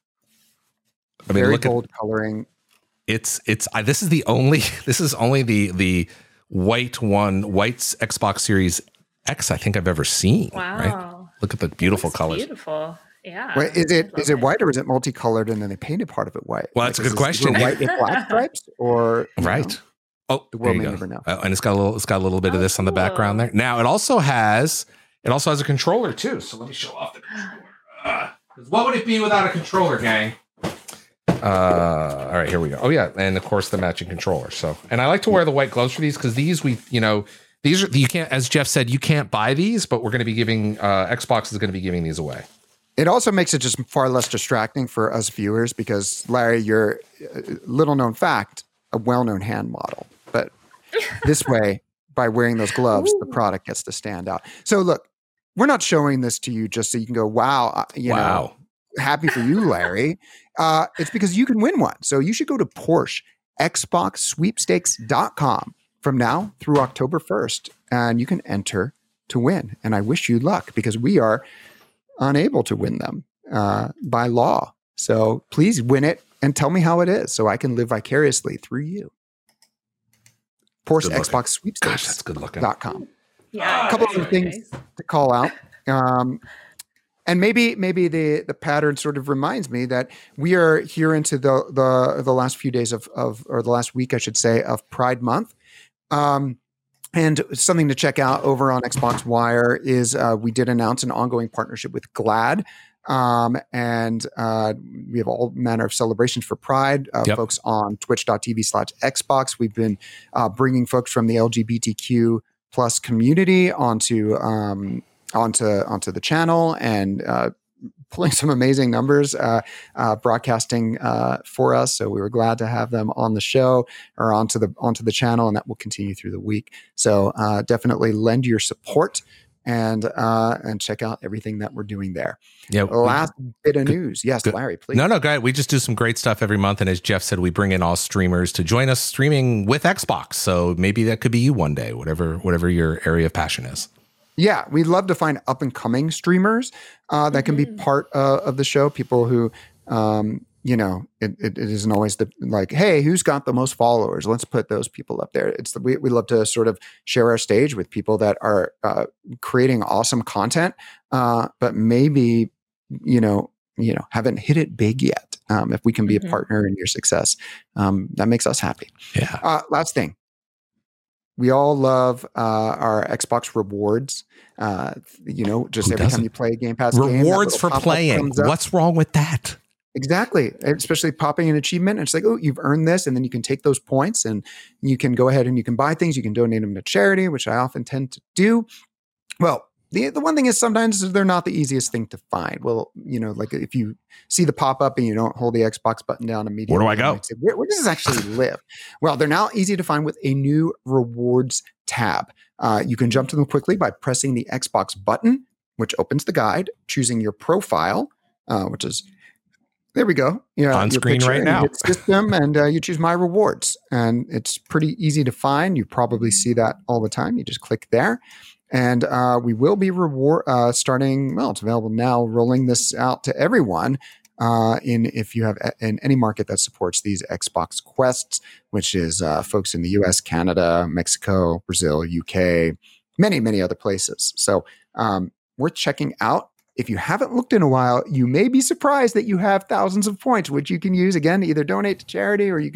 I mean, Very look at bold coloring. it's it's. I, this is the only. This is only the the white one, white's Xbox Series X. I think I've ever seen. Wow. Right? Look at the beautiful That's colors. Beautiful. Yeah. Wait, is it I is love it white or is it multicolored and then they painted part of it white? Well, that's a is good this question. White with black stripes, or you Right. know? Oh, The there world you may go. never know. Uh, and it's got a little. It's got a little bit of Oh, this on the background cool. there. Now it also has. It also has a controller too. So let me show off the controller. Uh, 'cause what would it be without a controller, gang? Uh, all right, here we go. Oh yeah, and of course the matching controller. So, and I like to wear the white gloves for these because these we, you know, these are you can't, as Jeff said, you can't buy these, but we're going to be giving. Uh, Xbox is going to be giving these away. It also makes it just far less distracting for us viewers because, Larry, you're uh, little known fact, a well known hand model. But this way, by wearing those gloves, the product gets to stand out. So look, we're not showing this to you just so you can go, wow, uh, you Wow. know, happy for you, Larry. Uh, it's because you can win one. So you should go to Porsche Xbox Sweepstakes dot com from now through October first, and you can enter to win. And I wish you luck because we are unable to win them uh, by law. So please win it and tell me how it is so I can live vicariously through you. Porsche Good looking. Xbox Gosh, Sweepstakes that's good looking. dot com. Yeah. A couple really other things nice. to call out. Um, and maybe maybe the the pattern sort of reminds me that we are here into the the the last few days of of or the last week I should say of Pride Month. Um, and something to check out over on Xbox Wire is uh, we did announce an ongoing partnership with GLAAD. Um, and uh, we have all manner of celebrations for Pride. Uh, Yep. Folks on twitch.tv slash Xbox. We've been uh, bringing folks from the L G B T Q plus community onto um, onto onto the channel and uh, pulling some amazing numbers, uh, uh, broadcasting uh, for us. So we were glad to have them on the show or onto the onto the channel, and that will continue through the week. So uh, definitely lend your support and uh, and check out everything that we're doing there. Yeah. we- Last bit of good- news, yes, good. Larry, please. No, no, guy. We just do some great stuff every month, and as Jeff said, we bring in all streamers to join us streaming with Xbox. So maybe that could be you one day, whatever whatever your area of passion is. Yeah, we'd love to find up and coming streamers uh, that can be Mhm. part uh, of the show. People who, um, you know, it, it, it isn't always the like, hey, who's got the most followers? Let's put those people up there. It's the, we we love to sort of share our stage with people that are uh, creating awesome content, uh, but maybe you know, you know, haven't hit it big yet. Um, if we can be Mhm. a partner in your success, um, that makes us happy. Yeah. Uh, last thing. We all love uh, our Xbox rewards. Uh, you know, just Who every doesn't? time you play a Game Pass game, that Rewards little for pop-up playing. comes up. What's wrong with that? Exactly. Especially popping an achievement. And it's like, oh, you've earned this. And then you can take those points and you can go ahead and you can buy things. You can donate them to charity, which I often tend to do. Well, the, the one thing is sometimes they're not the easiest thing to find. Well, you know, like if you see the pop up and you don't hold the Xbox button down immediately. Where do I you go? might say, where, where does this actually live? Well, they're now easy to find with a new rewards tab. Uh, you can jump to them quickly by pressing the Xbox button, which opens the guide, choosing your profile, uh, which is there we go. Yeah, On your screen picture, right and you now. hit system, and uh, you choose my rewards, and it's pretty easy to find. You probably see that all the time. You just click there, and uh, we will be reward uh, starting. Well, it's available now. Rolling this out to everyone uh, in if you have a- in any market that supports these Xbox Quests, which is uh, folks in the U S, Canada, Mexico, Brazil, U K, many many other places. So um, worth checking out. If you haven't looked in a while, you may be surprised that you have thousands of points, which you can use again to either donate to charity or you can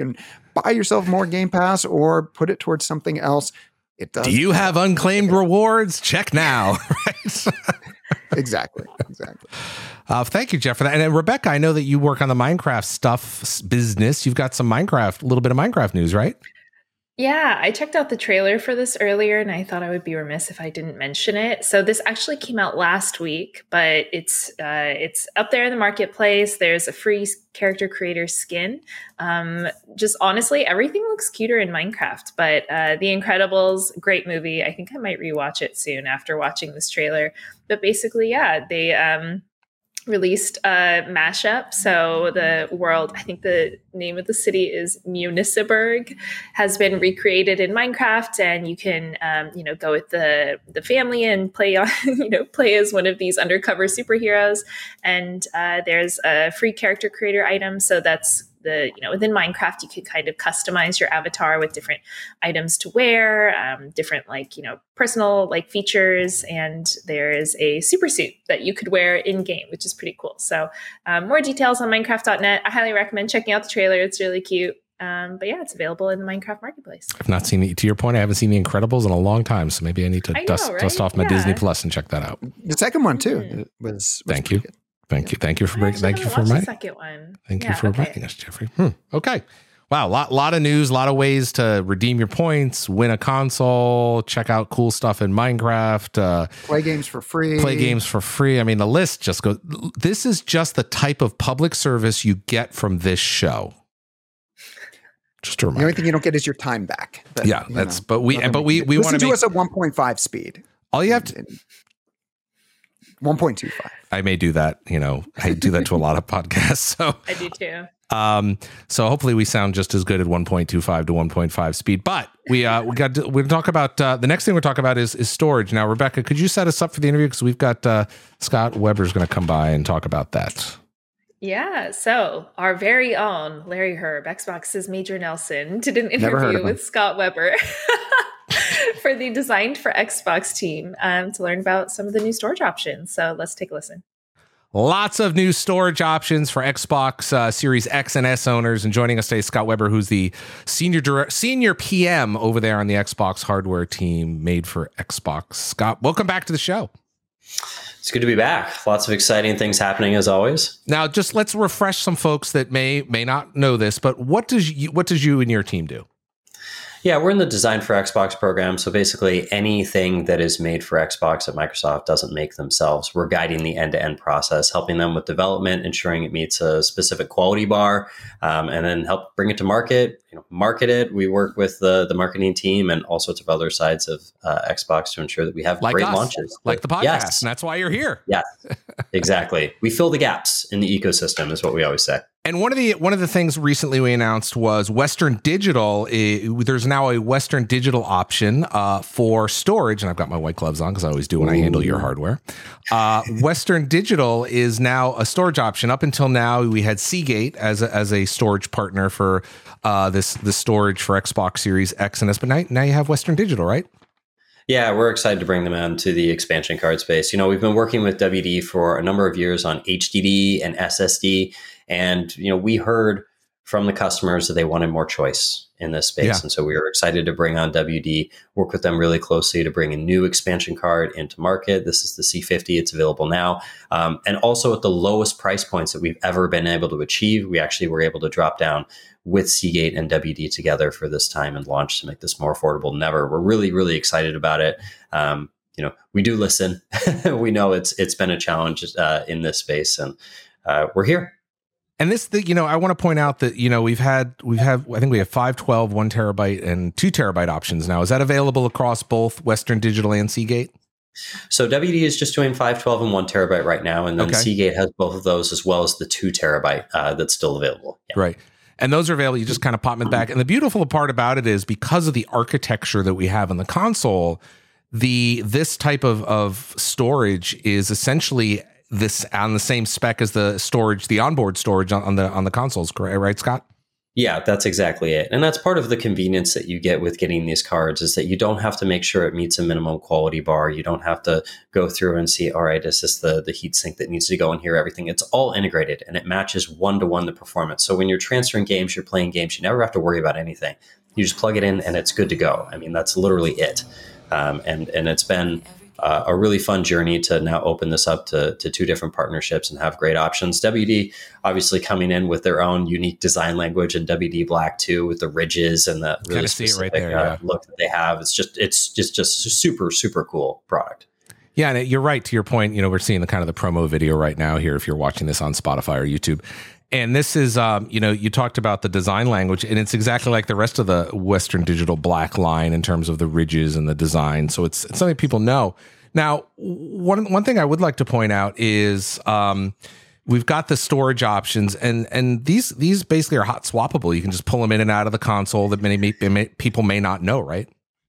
buy yourself more Game Pass or put it towards something else. It does. Do you have unclaimed rewards? Check now. Right? Exactly. Exactly. Uh, thank you, Jeff, for that. And uh, Rebecca, I know that you work on the Minecraft stuff s- business. You've got some Minecraft, a little bit of Minecraft news, right? Yeah, I checked out the trailer for this earlier and I thought I would be remiss if I didn't mention it. So this actually came out last week, but it's uh, it's up there in the marketplace. There's a free character creator skin. Um, just honestly, everything looks cuter in Minecraft, but uh, The Incredibles, great movie. I think I might rewatch it soon after watching this trailer. But basically, yeah, they... Um, released a mashup. So the world, I think the name of the city is Municiberg, has been recreated in Minecraft, and you can, um, you know, go with the the family and play on, you know, play as one of these undercover superheroes. And uh, there's a free character creator item. So that's the, you know, within Minecraft, you could kind of customize your avatar with different items to wear, um, different like, you know, personal like features. And there's a super suit that you could wear in game, which is pretty cool. So um, more details on Minecraft dot net. I highly recommend checking out the trailer. It's really cute. Um, but yeah, it's available in the Minecraft marketplace. I've not seen it. To your point, I haven't seen The Incredibles in a long time. So maybe I need to I know, dust, right? dust off my Yeah. Disney Plus and check that out. The second one too Mm. was, was Thank pretty you. good. Thank you. Thank you for I bringing, actually thank you haven't for watched the reminding. second one. Thank Yeah, you for okay. reminding us, Jeffrey. Hmm. Okay. Wow. Lot, lot of news, a lot of ways to redeem your points, win a console, check out cool stuff in Minecraft, uh, Play games for free. play games for free. I mean, the list just goes. This is just the type of public service you get from this show. Just a The reminder. only thing you don't get is your time back. But, Yeah, you that's- know, but we- nothing but we- can- we listen wanna to make- us at one point five speed. All you have to. one point two five. I may do that. You know, I do that to a lot of podcasts. So. I do too. Um, so hopefully we sound just as good at one point two five to one point five speed, but we, uh, we got, to, we're going to talk about, uh, the next thing we're talking about is, is storage. Now, Rebecca, could you set us up for the interview? Cause we've got, uh, Scott Weber's going to come by and talk about that. Yeah, so our very own Larry Herb, Xbox's Major Nelson, did an Never heard interview of him. with Scott Weber for the Designed for Xbox team um, to learn about some of the new storage options. So let's take a listen. Lots of new storage options for Xbox uh, Series X and S owners. And joining us today is Scott Weber, who's the senior direct, senior P M over there on the Xbox hardware team made for Xbox. Scott, welcome back to the show. It's good to be back. Lots of exciting things happening as always. Now, just let's refresh some folks that may may not know this, but what does you, what does you and your team do? Yeah, we're in the Design for Xbox program. So basically anything that is made for Xbox that Microsoft doesn't make themselves, we're guiding the end-to-end process, helping them with development, ensuring it meets a specific quality bar, um, and then help bring it to market, you know, market it. We work with the, the marketing team and all sorts of other sides of uh, Xbox to ensure that we have Like great us, launches. like the podcast, Yes. and that's why you're here. Yes, exactly. We fill the gaps in the ecosystem is what we always say. And one of the one of the things recently we announced was Western Digital. Uh, there's now a Western Digital option uh, for storage, and I've got my white gloves on because I always do when I handle your hardware. Uh, Western Digital is now a storage option. Up until now, we had Seagate as a, as a storage partner for uh, this the storage for Xbox Series X and S. But now, now you have Western Digital, right? Yeah, we're excited to bring them on to the expansion card space. You know, we've been working with W D for a number of years on H D D and S S D. And, you know, we heard from the customers that they wanted more choice in this space. Yeah. And so we were excited to bring on W D, work with them really closely to bring a new expansion card into market. This is the C fifty. It's available now. Um, and also at the lowest price points that we've ever been able to achieve, we actually were able to drop down with Seagate and W D together for this time and launch to make this more affordable than ever. We're really, really excited about it. Um, you know, we do listen. We know it's it's been a challenge uh, in this space, and uh, we're here. And this, the, you know, I want to point out that, you know, we've had, we've had, I think we have five twelve, one terabyte and two terabyte options now. Is that available across both Western Digital and Seagate? So W D is just doing five twelve and one terabyte right now. And then Okay. Seagate has both of those as well as the two terabyte uh, that's still available. Yeah. Right. And those are available. You just kind of pop them back. And the beautiful part about it is because of the architecture that we have in the console, the, this type of, of storage is essentially this on the same spec as the storage, the onboard storage on, on the on the consoles, correct? Right, Scott? Yeah, that's exactly it. And that's part of the convenience that you get with getting these cards is that you don't have to make sure it meets a minimum quality bar. You don't have to go through and see, all right, is this the, the heat sink that needs to go in here? Everything. It's all integrated and it matches one-to-one the performance. So when you're transferring games, you're playing games, you never have to worry about anything. You just plug it in and it's good to go. I mean, that's literally it. Um, and, and it's been Uh, a really fun journey to now open this up to, to two different partnerships and have great options. W D obviously coming in with their own unique design language, and W D Black too, with the ridges and the really specific right there, uh, yeah. look that they have. It's just it's just just a super super cool product. Yeah, and you're right to your point. You know, we're seeing the kind of the promo video right now here. If you're watching this on Spotify or YouTube. And this is, um, you know, you talked about the design language, and it's exactly like the rest of the Western Digital Black line in terms of the ridges and the design. So it's, it's something people know. Now, one one thing I would like to point out is um, we've got the storage options, and and these these basically are hot swappable. You can just pull them in and out of the console that many may, people may not know, right?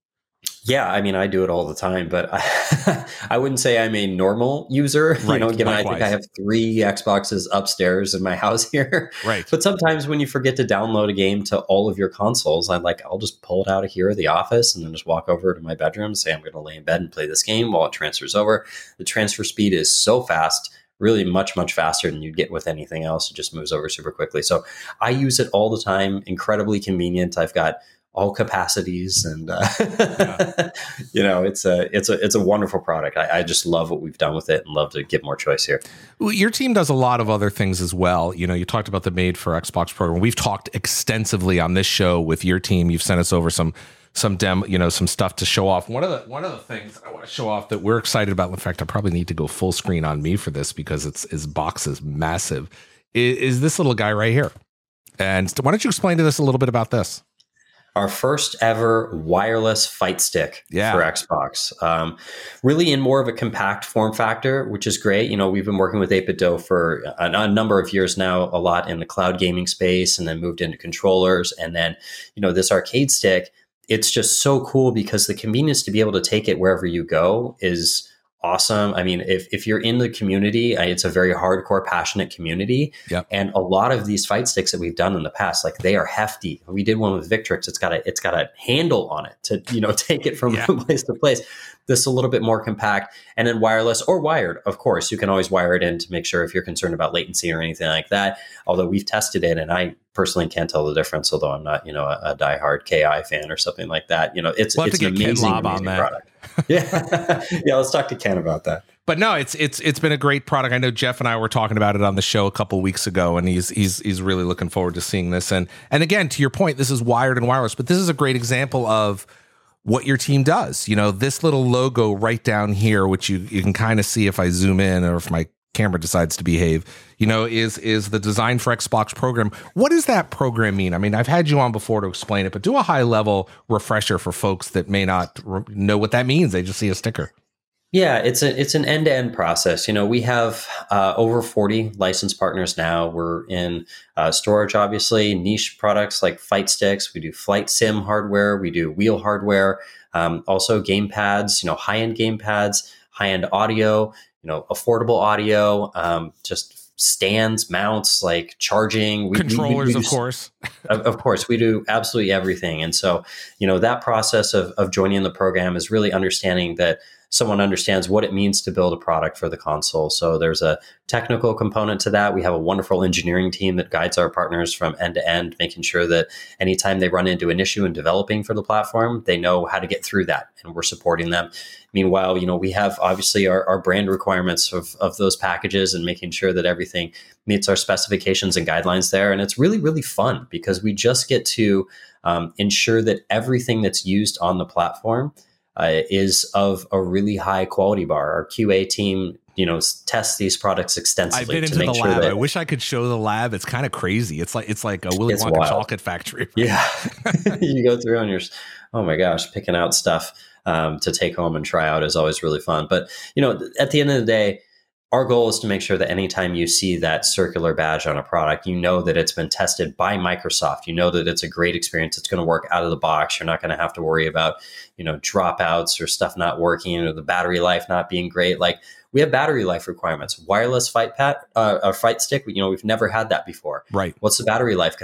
Yeah, I mean, I do it all the time, but I, I wouldn't say I'm a normal user. Right, you know, given likewise. I think I have three Xboxes upstairs in my house here. Right. But sometimes when you forget to download a game to all of your consoles, I'm like, I'll just pull it out of here at the office and then just walk over to my bedroom and say, I'm going to lay in bed and play this game while it transfers over. The transfer speed is so fast, really much, much faster than you'd get with anything else. It just moves over super quickly. So I use it all the time. Incredibly convenient. I've got all capacities, and uh, yeah. you know, it's a it's a it's a wonderful product. I, I just love what we've done with it, and love to get more choice here. Well, your team does a lot of other things as well. You know, you talked about the Made for Xbox program. We've talked extensively on this show with your team. You've sent us over some some demo, you know, some stuff to show off. One of the one of the things I want to show off that we're excited about. In fact, I probably need to go full screen on me for this because it's his box is massive. Is, is this little guy right here? And why don't you explain to us a little bit about this? Our first ever wireless fight stick yeah. for Xbox. Um, really in more of a compact form factor, which is great. You know, we've been working with eight bit do for a, a number of years now, a lot in the cloud gaming space, and then moved into controllers. And then, you know, this arcade stick, it's just so cool because the convenience to be able to take it wherever you go is awesome. I mean, if, if you're in the community, it's a very hardcore, passionate community. Yep. And a lot of these fight sticks that we've done in the past, like they are hefty. We did one with Victrix. It's got a, it's got a handle on it to, you know, take it from yeah. place to place. This is a little bit more compact, and then wireless or wired. Of course, you can always wire it in to make sure if you're concerned about latency or anything like that. Although we've tested it, and I personally can't tell the difference, although I'm not, you know, a, a diehard K I fan or something like that. You know, it's, we'll it's an amazing, amazing product. yeah. yeah. Let's talk to Ken about that. But no, it's it's it's been a great product. I know Jeff and I were talking about it on the show a couple of weeks ago, and he's he's he's really looking forward to seeing this. And and again, to your point, this is wired and wireless, but this is a great example of what your team does. You know, this little logo right down here, which you you can kind of see if I zoom in or if my camera decides to behave, you know, is is the Design for Xbox program. What does that program mean? I mean, I've had you on before to explain it, but do a high level refresher for folks that may not re- know what that means. They just see a sticker. Yeah, it's a it's an end to end process. You know, we have uh, over forty licensed partners now. We're in uh, storage, obviously, niche products like fight sticks. We do flight sim hardware. We do wheel hardware. Um, also, game pads. You know, high end game pads, high end audio. You know, affordable audio. Um, just stands, mounts, like charging, we, controllers, we, we do, of course. of, of course, we do absolutely everything. And so, you know, that process of of joining the program is really understanding that someone understands what it means to build a product for the console. So there's a technical component to that. We have a wonderful engineering team that guides our partners from end to end, making sure that anytime they run into an issue in developing for the platform, they know how to get through that, and we're supporting them. Meanwhile, you know, we have obviously our, our brand requirements of, of those packages and making sure that everything meets our specifications and guidelines there. And it's really, really fun because we just get to um, ensure that everything that's used on the platform Uh, is of a really high quality bar. Our Q A team, you know, tests these products extensively. I've been into to make the sure lab. that, I wish I could show the lab. It's kind of crazy. It's like it's like a Willy Wonka chocolate factory. Yeah, you go through and you're, oh my gosh, picking out stuff um, to take home and try out is always really fun. But you know, at the end of the day, our goal is to make sure that anytime you see that circular badge on a product, you know that it's been tested by Microsoft. You know that it's a great experience. It's going to work out of the box. You're not going to have to worry about, you know, dropouts or stuff not working or the battery life not being great. Like we have battery life requirements. Wireless fight pad, uh, a fight stick. You know, we've never had that before. Right. What's the battery life going to be like?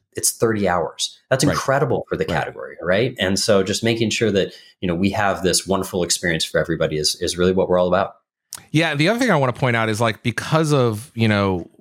it's thirty hours. That's Right. incredible for the Right. category, right? And so just making sure that, you know, we have this wonderful experience for everybody is, is really what we're all about. Yeah, the other thing I want to point out is like because of, you know,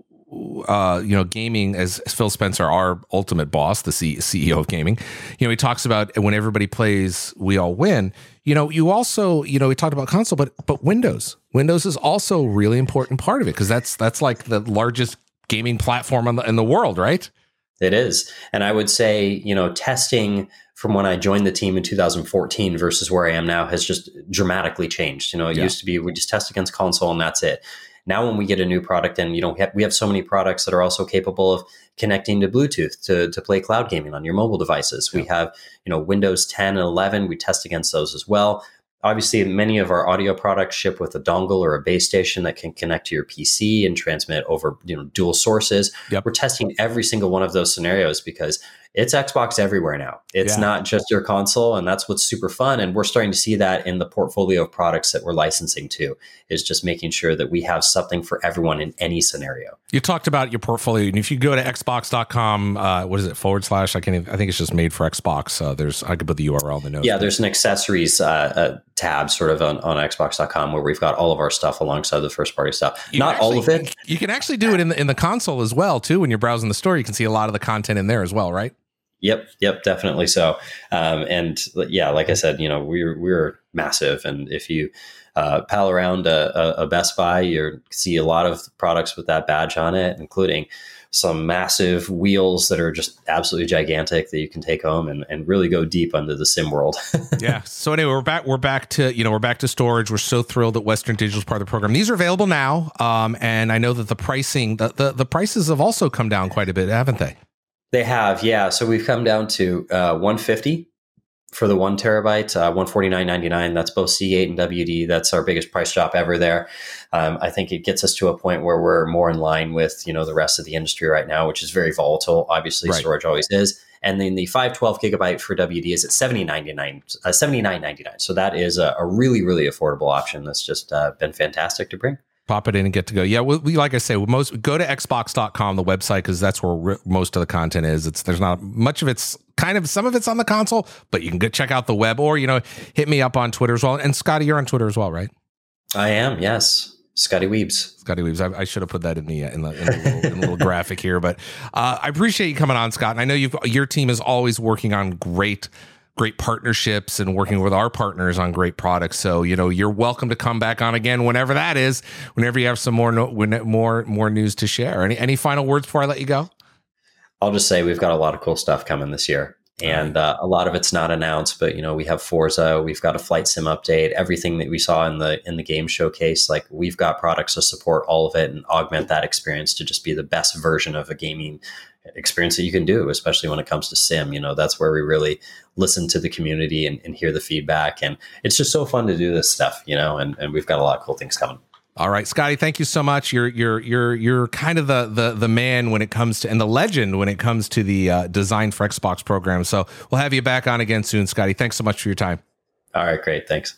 uh, you know, gaming as, as Phil Spencer, our ultimate boss, the C- CEO of gaming, you know, he talks about when everybody plays, we all win. You know, you also, you know, we talked about console, but but Windows. Windows is also a really important part of it because that's that's like the largest gaming platform in the, in the world, right? It is. And I would say, you know, testing from when I joined the team in two thousand fourteen versus where I am now has just dramatically changed. You know, it Yeah. used to be we just test against console and that's it. Now, when we get a new product and, you know, we have, we have so many products that are also capable of connecting to Bluetooth to, to play cloud gaming on your mobile devices. Yeah. We have, you know, Windows ten and eleven. We test against those as well. Obviously, many of our audio products ship with a dongle or a base station that can connect to your P C and transmit over, you know, dual sources. Yep. We're testing every single one of those scenarios because it's Xbox everywhere now. It's Yeah. not just your console, and that's what's super fun. And we're starting to see that in the portfolio of products that we're licensing to, is just making sure that we have something for everyone in any scenario. You talked about your portfolio, and if you go to xbox dot com, uh, what is it, forward slash, I can't even, I think it's just made for Xbox. Uh, there's, I could put the U R L in the notes. Yeah, there's an accessories uh, uh, tab sort of on, on xbox dot com where we've got all of our stuff alongside the first party stuff. You Not actually, all of it. You can actually do it in the, in the console as well, too. When you're browsing the store, you can see a lot of the content in there as well, right? Yep, yep, definitely so. Um, and yeah, like I said, you know, we're we're massive, and if you uh, pal around a, a Best Buy, you see a lot of products with that badge on it, including some massive wheels that are just absolutely gigantic that you can take home and, and really go deep under the sim world. Yeah. So anyway, we're back. We're back to you know we're back to storage. We're so thrilled that Western Digital is part of the program. These are available now, um, and I know that the pricing, the, the the prices have also come down quite a bit, haven't they? They have, yeah. So we've come down to uh, one hundred fifty dollars for the one terabyte, uh, one hundred forty-nine ninety-nine. That's both C eight and W D. That's our biggest price drop ever there. Um, I think it gets us to a point where we're more in line with, you know, the rest of the industry right now, which is very volatile. Obviously, right. Storage always is. And then the five twelve gigabyte for W D is at seventy-nine ninety-nine. Uh, seventy-nine ninety-nine. So that is a, a really, really affordable option. That's just uh, been fantastic to bring. Pop it in and get to go. Yeah, we, we like I say, most go to xbox dot com, the website, because that's where re- most of the content is. It's there's not much of it's kind of some of it's on the console, but you can go check out the web, or you know, hit me up on Twitter as well. And Scotty, you're on Twitter as well, right? I am, yes. Scotty Weebs. Scotty Weebs. I, I should have put that in the in the, in the, little, in the little graphic here, but uh, I appreciate you coming on, Scott. And I know you've your team is always working on great. great partnerships and working with our partners on great products. So, you know, you're welcome to come back on again whenever that is, whenever you have some more, no, more, more news to share. Any, any final words before I let you go? I'll just say we've got a lot of cool stuff coming this year. And uh, a lot of it's not announced, but you know, we have Forza, we've got a flight sim update, everything that we saw in the in the game showcase. Like we've got products to support all of it and augment that experience to just be the best version of a gaming experience that you can do, especially when it comes to sim. You know, that's where we really listen to the community and, and hear the feedback. And it's just so fun to do this stuff, you know, and, and we've got a lot of cool things coming. All right, Scotty, thank you so much. You're you're you're you're kind of the the the man when it comes to and the legend when it comes to the uh, Design for Xbox program. So we'll have you back on again soon, Scotty. Thanks so much for your time. All right, great. Thanks.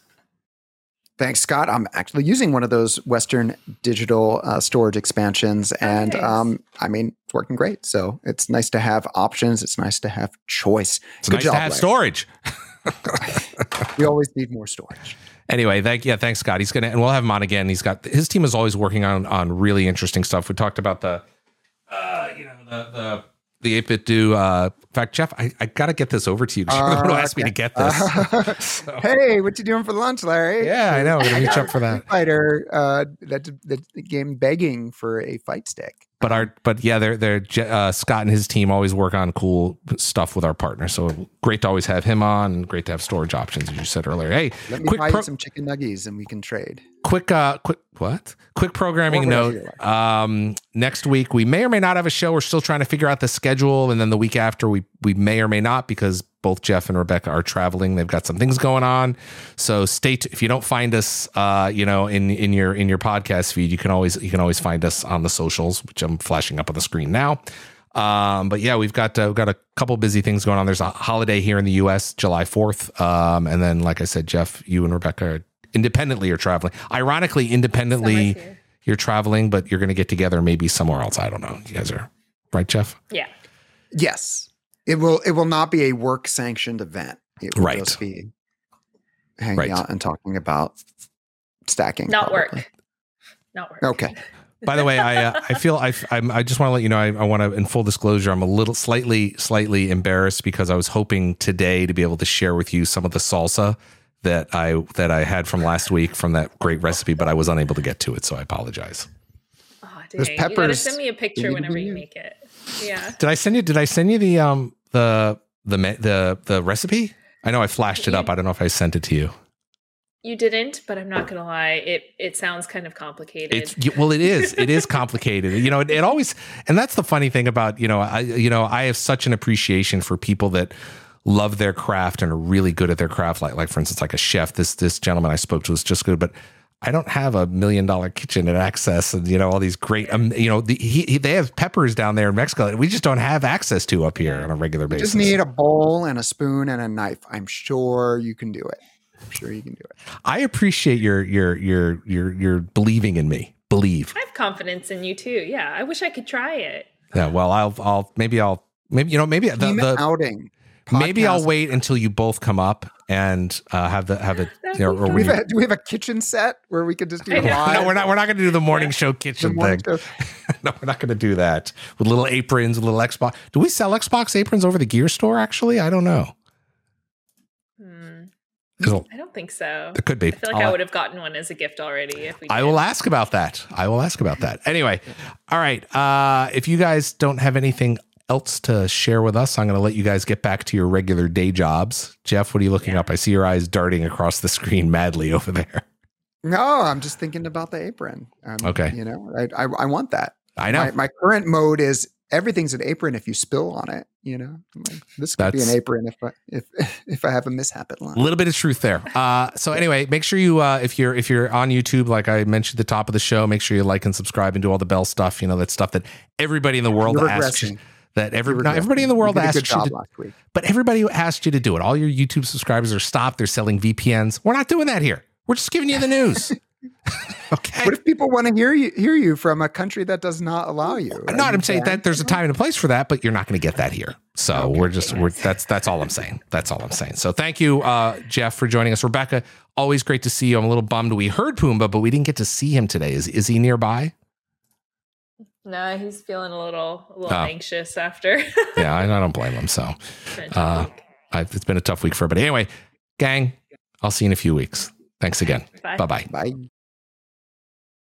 Thanks, Scott. I'm actually using one of those Western Digital uh, storage expansions, and nice. um, I mean, it's working great. So it's nice to have options. It's nice to have choice. It's Good nice job, to have Larry. storage. We always need more storage. Anyway, thank yeah, thanks, Scott. He's gonna and we'll have him on again. He's got his team is always working on on really interesting stuff. We talked about the, uh, you know, the the the eight bit do. Uh, in fact, Jeff, I, I got to get this over to you. You're the one who asked me to get this. Uh, So- Hey, what you doing for lunch, Larry? Yeah, I know. We're gonna I reach got up for a that. Fighter, uh, that that the game begging for a fight stick. But our, but yeah, they're they're uh, Scott and his team always work on cool stuff with our partners. So great to always have him on, and great to have storage options, as you said earlier. Hey, Let me quick, buy pro- you some chicken nuggies and we can trade. quick, uh, quick, what? Quick programming Or whatever you note. like. Um, next week we may or may not have a show. We're still trying to figure out the schedule, and then the week after we we may or may not because both Jeff and Rebecca are traveling. They've got some things going on. So stay t- if you don't find us, uh, you know, in in your in your podcast feed, you can always you can always find us on the socials, which I'm flashing up on the screen now. Um, but yeah, we've got uh, we've got a couple busy things going on. There's a holiday here in the U S, July fourth, um, and then like I said, Jeff, you and Rebecca are independently are traveling. Ironically, independently, Summer's here. you're traveling, but you're going to get together maybe somewhere else. I don't know. You guys are right, Jeff. Yeah. Yes, it will. It will not be a work sanctioned event. It will Right. just be hanging Right. out and talking about stacking. Not probably. work. Not work. Okay. By the way, I uh, I feel I I'm, I just want to let you know I, I want to in full disclosure I'm a little slightly slightly embarrassed because I was hoping today to be able to share with you some of the salsa that I that I had from last week from that great recipe, but I was unable to get to it, so I apologize. Oh, There's dang. You gotta peppers. send me a picture Did whenever you- you make it. Yeah. Did I send you? Did I send you the um the the me- the the recipe? I know I flashed it up. I don't know if I sent it to you. You didn't, but I'm not gonna lie. It it sounds kind of complicated. It's well, it is. It is complicated. You know, it, it always, and that's the funny thing about you know, I you know, I have such an appreciation for people that love their craft and are really good at their craft. Like, like for instance, like a chef. This this gentleman I spoke to was just good, but I don't have a million dollar kitchen and access, and you know all these great, um, you know, the, he, he they have peppers down there in Mexico that we just don't have access to up here on a regular You basis. just need a bowl and a spoon and a knife. I'm sure you can do it. I'm sure you can do it. I appreciate your your your your your believing in me. Believe. I have confidence in you too. Yeah, I wish I could try it. Yeah. Well, I'll I'll maybe I'll maybe you know maybe the, Team the outing. maybe I'll podcast. wait until you both come up and uh, have the have it. That'd You know, be or fun. we, We've had, do we have a kitchen set where we could just do I it know. live? no, we're not. We're not going to do the morning Yeah. show The kitchen morning thing. show. No, we're not going to do that with little aprons, a little Xbox. Do we sell Xbox aprons over the gear store? Actually, I don't know. Hmm. 'Cause I don't think so. It could be. I feel like I'll- I would have gotten one as a gift already if we. I did. will ask about that. I will ask about that. Anyway, all right. Uh, if you guys don't have anything else to share with us, I'm going to let you guys get back to your regular day jobs. Jeff, what are you looking Yeah. up? I see your eyes darting across the screen madly over there. No, I'm just thinking about the apron. Um, Okay. You know, I, I, I want that. I know. My, my current mode is everything's an apron if you spill on it. You know, I'm like, this could be That's- an apron if I, if if I have a mishap at A lunch. little bit of truth there. Uh, so anyway, make sure you uh, if you're if you're on YouTube, like I mentioned at the top of the show, make sure you like and subscribe and do all the bell stuff. You know that stuff that everybody in the world You're asks. regressing. That every You're not everybody in the regressing. world You did a good asks you job to, last week. but everybody who asked you to do it. All your YouTube subscribers are stopped. They're selling V P Ns. We're not doing that here. We're just giving you the news. Okay. What if people want to hear you hear you from a country that does not allow you? No, Are I'm you saying banned that there's a from time and a place for that, but you're not going to get that here. So Okay. we're just we're that's that's all I'm saying. That's all I'm saying. So thank you, uh, Jeff, for joining us. Rebecca, always great to see you. I'm a little bummed we heard Pumbaa, but we didn't get to see him today. Is is he nearby? No, he's feeling a little a little Oh. anxious after. Yeah, I, I don't blame him. So It's been a Uh, tough week. I've, it's been a tough week for everybody. Anyway, gang, I'll see you in a few weeks. Thanks again. Bye. Bye bye. Bye.